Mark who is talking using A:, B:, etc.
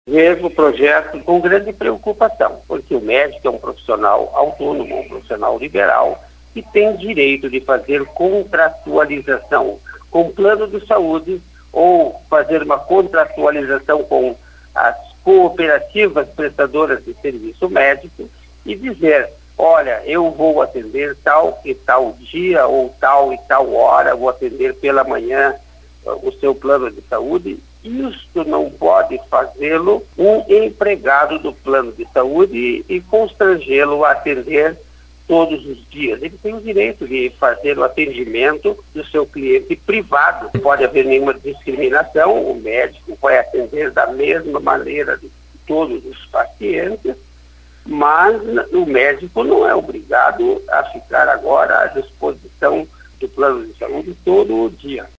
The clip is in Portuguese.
A: Vejo o projeto com grande preocupação, porque o médico é um profissional autônomo, um profissional liberal, que tem direito de fazer contratualização com o plano de saúde ou fazer uma contratualização com as cooperativas prestadoras de serviço médico e dizer, olha, eu vou atender tal e tal dia ou tal e tal hora, vou atender pela manhã o seu plano de saúde. Isso não pode fazê-lo um empregado do plano de saúde e constrangê-lo a atender todos os dias. Ele tem o direito de fazer o atendimento do seu cliente privado. Não pode haver nenhuma discriminação, o médico vai atender da mesma maneira de todos os pacientes, mas o médico não é obrigado a ficar agora à disposição do plano de saúde todo o dia.